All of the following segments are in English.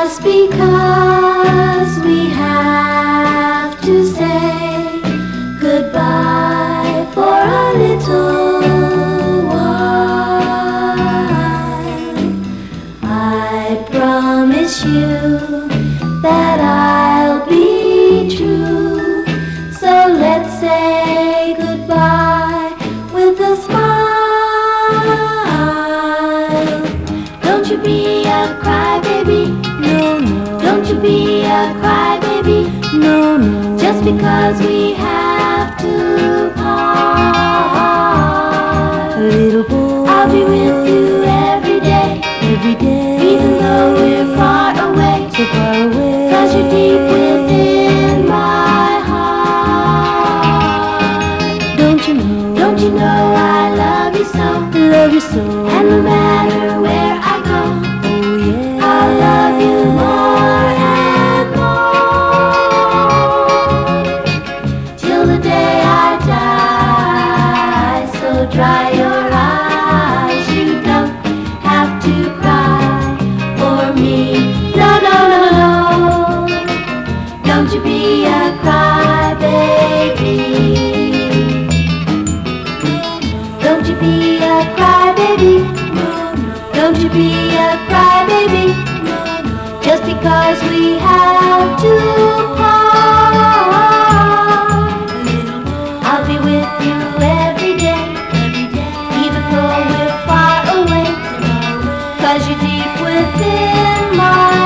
Just because we have to say goodbye for a little while, I promise you that I'll be true. So let's say goodbye with a smile. Don't you be a crybaby, No, no, don't you be a crybaby, no, no. just because we have to part. Little boy, I'll be with you every day, every day, even though we're far away, so far away. 'cause you're deep within my heart. Don't you know? Don't you know I love you so? Love you so. And no matter where I go, Oh yeah, I love you more and more, till the day I die. So dry your eyes, you don't have to cry for me. No, no, no, no, don't you be a crybaby. Don't you be a crybaby. Don't you be a crybaby, just because we have to part. I'll be with you every day, even though we're far away, 'cause you're deep within my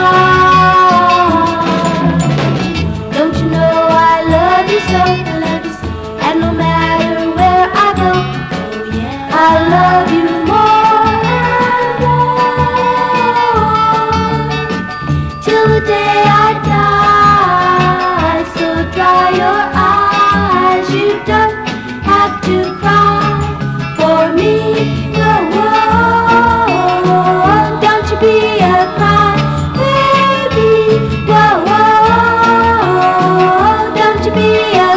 heart. Don't you know I love you so? And no matter where I go, I love you more and more, till the day I die. So dry your eyes, you don't have to cry for me. Whoa, whoa, don't you be a cry baby. Whoa, whoa, don't you be a